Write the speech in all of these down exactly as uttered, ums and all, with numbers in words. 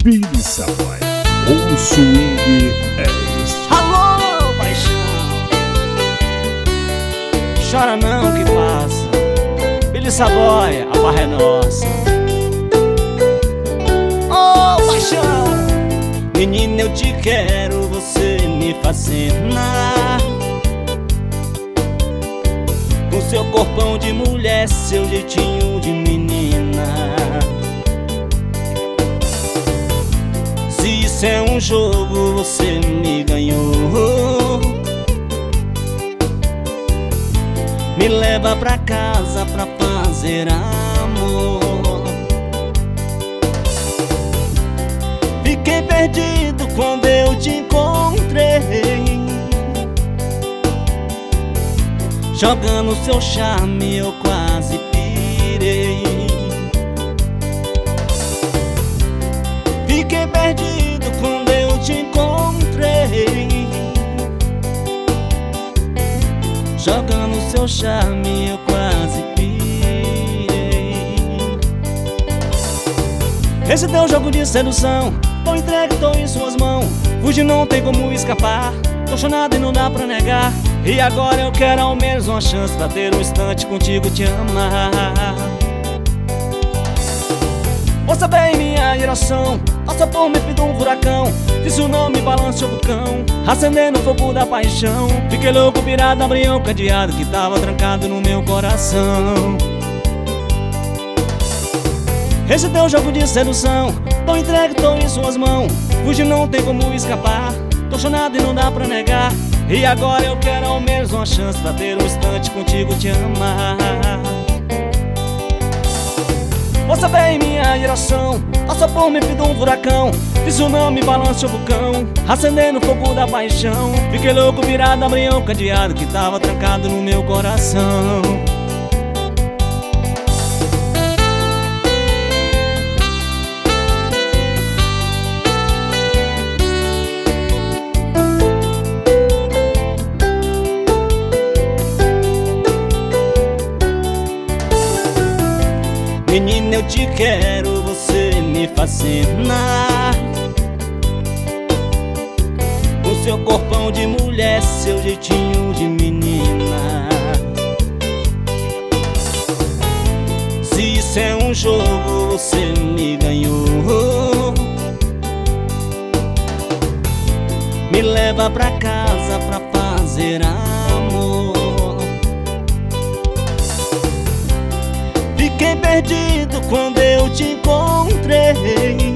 Billy Savoy, o swing é este. Alô, paixão, chora não que passa. Billy Savoy, a barra é nossa. Oh, paixão, menina, eu te quero, você me fascina. Com seu corpão de mulher, seu jeitinho de menina. Se isso é um jogo, você me ganhou. Me leva pra casa pra fazer amor. Fiquei perdido quando eu te encontrei. Jogando seu charme eu quase pirei. Fiquei perdido quando eu te encontrei. Jogando seu charme eu quase pirei. Esse teu jogo de sedução, tô entregue, tô em suas mãos. Fugir não tem como escapar, tô chonado e não dá pra negar. E agora eu quero ao menos uma chance pra ter um instante contigo, te amar. Ouça bem minha geração, passa por me fiz um furacão. Disse o nome, balance o vulcão, acendendo o fogo da paixão. Fiquei louco, virado, abri um cadeado que tava trancado no meu coração. Esse teu jogo de sedução, tô entregue, tô em suas mãos. Fugir não tem como escapar, tô chonado e não dá pra negar. E agora eu quero ao menos uma chance pra ter um instante contigo, te amar. Ouça bem minha geração, passa por me fiz um furacão. Fiz o nome, balance o vulcão, acendendo o fogo da paixão. Fiquei louco, virado, abri um cadeado que tava trancado no meu coração. Menina, eu te quero, você me fascina. Com seu corpão de mulher, seu jeitinho de menina. Se isso é um jogo, você me ganhou. Me leva pra casa pra fazer amor. Fiquei perdido quando eu te encontrei.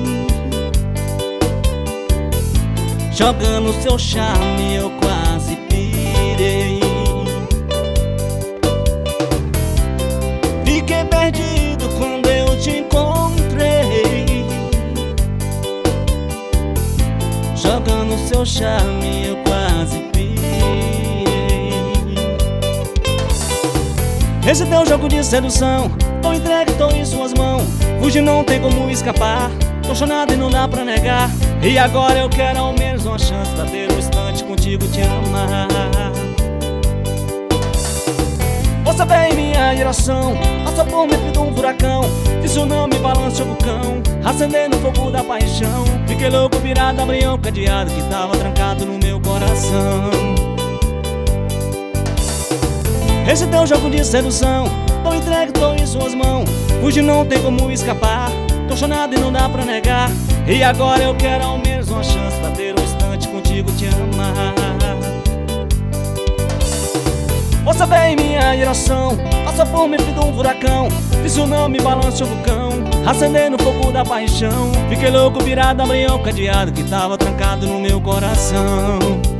Jogando seu charme eu quase pirei. Fiquei perdido quando eu te encontrei. Jogando seu charme eu quase pirei. Esse teu jogo de sedução, tô entregue, tô em suas mãos. Fugir não tem como escapar, tô chonado e não dá pra negar. E agora eu quero ao menos uma chance pra ter um instante contigo, te amar. Ouça bem minha geração, passa por me fiz um furacão. Disse o nome, balance o vulcão, acendendo o fogo da paixão. Fiquei louco, virado, abri um cadeado que tava trancado no meu coração. Esse teu jogo de sedução, tô entregue, tô em suas mãos. Fugir não tem como escapar, tô chonado e não dá pra negar. E agora eu quero ao menos uma chance pra ter um instante contigo, te amar. Ouça bem minha geração, passa por me fiz um furacão. Disse o nome, balance o vulcão, acendendo o fogo da paixão. Fiquei louco, virado, abri um cadeado que tava trancado no meu coração.